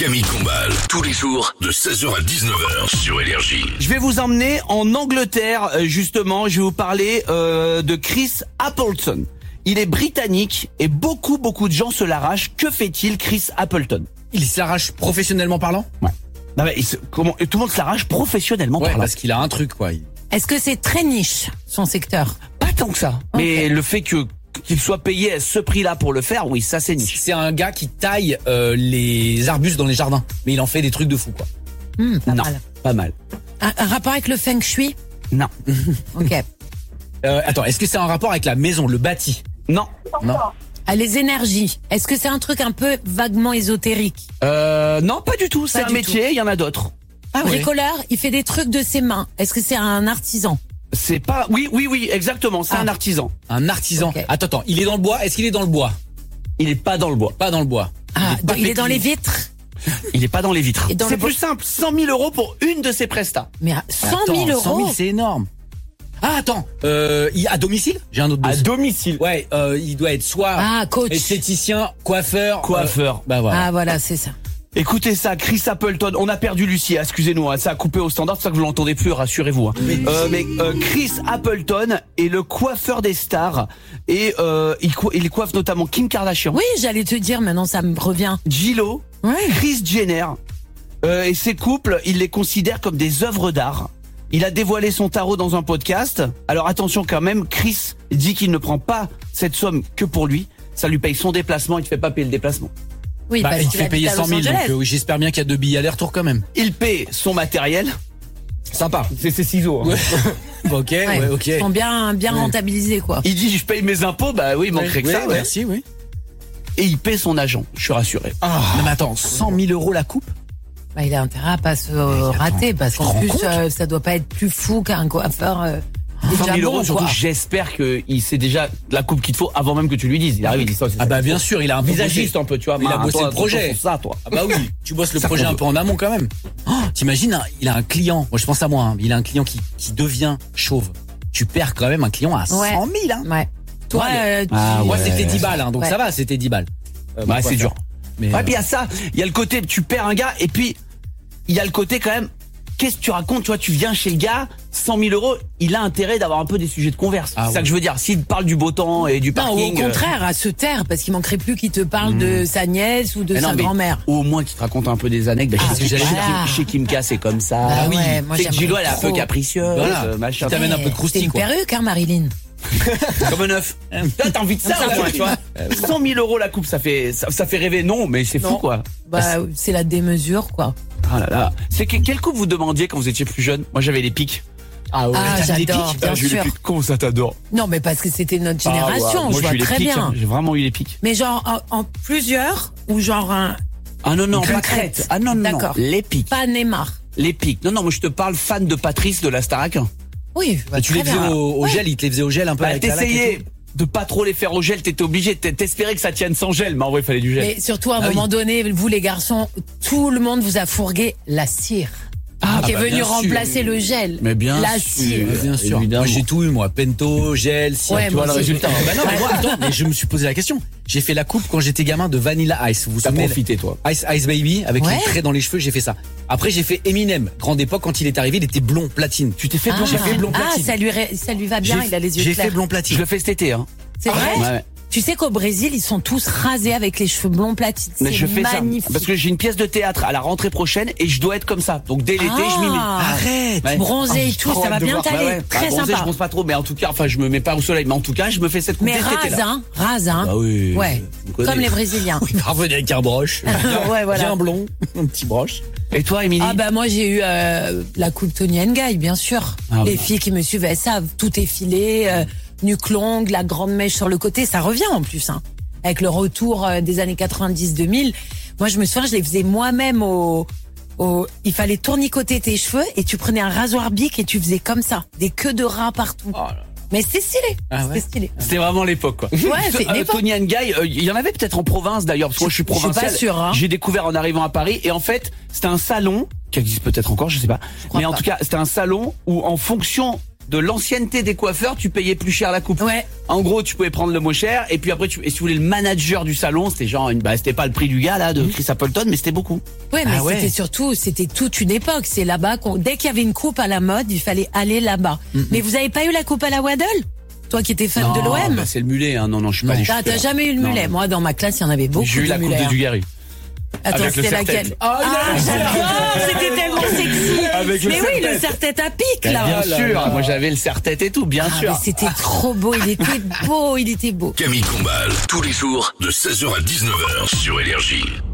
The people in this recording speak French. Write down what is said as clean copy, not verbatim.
Camille Combal, tous les jours de 16h à 19h sur Énergie. Je vais vous emmener en Angleterre, justement. Je vais vous parler de Chris Appleton. Il est britannique et beaucoup de gens se l'arrachent. Que fait-il, Chris Appleton? Il s'arrache professionnellement parlant? Ouais. Non, mais tout le monde se l'arrache professionnellement parlant. Parce qu'il a un truc, quoi. Est-ce que c'est très niche, son secteur? Pas tant que ça. Okay. Mais le fait qu'il soit payé à ce prix-là pour le faire, oui, ça c'est niche. C'est un gars qui taille les arbustes dans les jardins. Mais il en fait des trucs de fou, quoi. Non, pas mal. Un rapport avec le feng shui? Non. Ok. Attends, est-ce que c'est un rapport avec la maison, le bâti? Non. Ah, les énergies. Est-ce que c'est un truc un peu vaguement ésotérique? Non, pas du tout. C'est Pas un du métier, il y en a d'autres. Ah, bricoleur, il fait des trucs de ses mains. Est-ce que c'est un artisan? C'est pas... Oui, exactement. C'est un artisan. Un artisan. Ok. Attends, il est dans le bois? Est-ce qu'il est dans le bois? Il est pas dans le bois. Pas dans le bois. Ah, pas il est dans pétri. les vitres? Il est pas dans les vitres. Et dans C'est le plus simple. 100 000 euros pour une de ses prestats. Mais à 100 000 Attends, 100 euros? 000, c'est énorme. Ah, attends, à domicile? J'ai un autre À dossier. domicile. Ouais, il doit être soit Ah, coach. esthéticien, coiffeur. Bah voilà. Ah, voilà, c'est ça. Écoutez ça, Chris Appleton. On a perdu Lucie, excusez-nous, hein, ça a coupé au standard, c'est ça que vous l'entendez plus, rassurez-vous. Hein. Mais Chris Appleton est le coiffeur des stars et il coiffe notamment Kim Kardashian, Oui, j'allais te dire, maintenant ça me revient. J-Lo, Ouais. Kris Jenner. Et ces couples, il les considère comme des œuvres d'art. Il a dévoilé son tarot dans un podcast. Alors attention quand même, Chris dit qu'il ne prend pas cette somme que pour lui. Ça lui paye son déplacement, il ne fait pas payer le déplacement. Oui, parce il qu'il fait habite payer à 100 Los 000, donc Angeles. oui, j'espère bien qu'il y a 2 billets aller-retour quand même. Il paie son matériel. Sympa, c'est ses ciseaux. Hein. Ok, ouais, ok. Ils sont bien rentabilisés, quoi. Il dit je paye mes impôts, bah oui, il manquerait que ça. Ouais. Merci, oui. Et il paie son agent, je suis rassuré. Non, mais attends, 100 000 euros la coupe? Bah, il a intérêt à pas se rater, parce tu te qu'en rends plus, compte ça doit pas être plus fou qu'un coiffeur. 100 000 euros, bon, surtout quoi. j'espère qu'il sait déjà la coupe qu'il te faut avant même que tu lui dises. Il arrive, il dit ça. Ah bah bien sûr, il a un peu visagiste un peu, tu vois. Il a bossé toi, le projet. attention, ça, toi. Ah bah oui, tu bosses le Ça projet qu'on un peu en amont quand même. Oh, t'imagines, il a un client, moi je pense à moi, hein, il a un client qui devient chauve. Tu perds quand même un client à 100 000, hein. Ouais. Toi, Moi c'était 10 balles, hein, donc Ouais. ça va, c'était 10 balles. Bah c'est dur. Mais, Ouais, puis il y a ça, il y a le côté, tu perds un gars, et puis il y a le côté quand même, qu'est-ce que tu racontes, tu vois, tu viens chez le gars, 100 000 euros, il a intérêt d'avoir un peu des sujets de converse. Ah C'est ça oui. que je veux dire, s'il parle du beau temps et du non, parking. au contraire, à se taire, parce qu'il manquerait plus qu'il te parle de sa nièce ou de mais non, sa mais grand-mère. au moins qu'il te raconte un peu des anecdotes. Ah, Chez voilà. chez Kimka, c'est comme ça. Ah oui, moi, C'est que Gilo, elle est un peu trop. capricieuse, Voilà. machin. Qui t'amène un peu de C'est croustille, une quoi. perruque, hein, Marilyn. Comme un œuf. Là, t'as envie de ça, au moins, tu vois. 100 000 euros la coupe, ça fait rêver, non, mais c'est fou, Non. quoi. Bah, c'est la démesure, quoi. Ah là là. C'est quelle coupe vous demandiez quand vous étiez plus jeune? Moi, j'avais les pics. Ah ouais. Ah, T'as des j'adore, pics bien j'ai eu les sûr. pics. Comment ça t'adore? Non, mais parce que c'était notre génération, Moi, je j'ai vois eu les très pics, bien. hein. J'ai vraiment eu les pics. Mais genre en plusieurs, ou genre un Ah non, Une pas crête. crête. Ah non, D'accord. les pics. pas Neymar. Les pics. Non, moi, je te parle fan de Patrice de la Starac. Oui, je vois Et tu les très faisais bien. au gel, il te les faisait au gel un peu Bah, avec la laque et t'essayais tout. de pas trop les faire au gel, t'étais obligé, t'espérais que ça tienne sans gel, mais en vrai, il fallait du gel. Mais surtout, à un Ah oui. moment donné, vous les garçons, tout le monde vous a fourgué la cire. Qui est bah, venu bien sûr. remplacer le gel. Mais bien la sûr. cire. Bien sûr. Évidemment. Moi j'ai tout eu, moi. Pento, gel, cire. Ouais, tu vois moi le aussi. résultat. Bah non, mais moi, attends, mais je me suis posé la question. J'ai fait la coupe quand j'étais gamin de Vanilla Ice. Vous vous T'as souvenez? profité, toi. Ice Baby, avec Ouais. les traits dans les cheveux, j'ai fait ça. Après, j'ai fait Eminem. Grande époque, quand il est arrivé, il était blond platine. Tu t'es fait blond. J'ai fait blond platine. Ça lui va bien, J'ai- il a les yeux J'ai clairs. fait blond Je platine. le fais cet été, hein. C'est vrai? Ouais. Tu sais qu'au Brésil, ils sont tous rasés avec les cheveux blonds platines. Mais C'est je fais magnifique. ça. Parce que j'ai une pièce de théâtre à la rentrée prochaine et je dois être comme ça. Donc dès l'été, je m'y mets. Arrête. Ouais. Bronzé et tout, ça va bien t'aller. Bah ouais. Très Bronzé, sympa. je bronze pas trop, mais en tout cas, enfin, je me mets pas au soleil, mais en tout cas, je me fais cette coupe Mais dès cet été, là. rase, hein. Ah oui. Ouais. tu me connais. Comme les Brésiliens. Il va revenir avec un broche. Ouais, voilà. Bien blond. Un petit broche. Et toi, Émilie? Ah bah moi j'ai eu la coupe Tony Guy, bien sûr. Ah Les bah. filles qui me suivent, elles savent, tout effilé, nuque longue, la grande mèche sur le côté, ça revient en plus, hein. Avec le retour des années 90-2000. Moi je me souviens, je les faisais moi-même il fallait tournicoter tes cheveux et tu prenais un rasoir bic et tu faisais comme ça, des queues de rats partout. Mais c'était stylé, Ah ouais. c'était stylé. C'était vraiment l'époque, quoi. Ouais, c'est l'époque. Tony and Guy, il y en avait peut-être en province d'ailleurs, parce que moi je suis Je suis pas provincial. sûre, hein. J'ai découvert en arrivant à Paris, et en fait, c'était un salon, qui existe peut-être encore, je sais pas. Mais en pas. tout cas, c'était un salon où en fonction de l'ancienneté des coiffeurs, tu payais plus cher la coupe. Ouais. En gros, tu pouvais prendre le moins cher, et puis après, et si tu voulais le manager du salon, c'était genre, c'était pas le prix du gars là de Chris Appleton, mais c'était beaucoup. Ouais, mais Ah ouais. c'était toute une époque. C'est là-bas dès qu'il y avait une coupe à la mode, il fallait aller là-bas. Mais vous avez pas eu la coupe à la Waddle? Toi qui étais fan de l'OM? Bah, c'est le mulet, hein. Non, je suis pas allé T'as jamais eu le Non, mulet. non. Moi, dans ma classe, il y en avait beaucoup. J'ai eu la coupe mulets, de hein. Dugarry. Attends, avec le c'était serre-tête. laquelle? Ah, j'adore! C'était tellement sexy! Avec le Mais oui, serre-tête. le serre-tête à pic, là! Bien sûr, moi j'avais le serre-tête et tout, bien Ah, sûr. mais c'était trop beau, il était beau. Camille Combal, tous les jours de 16h à 19h sur Énergie.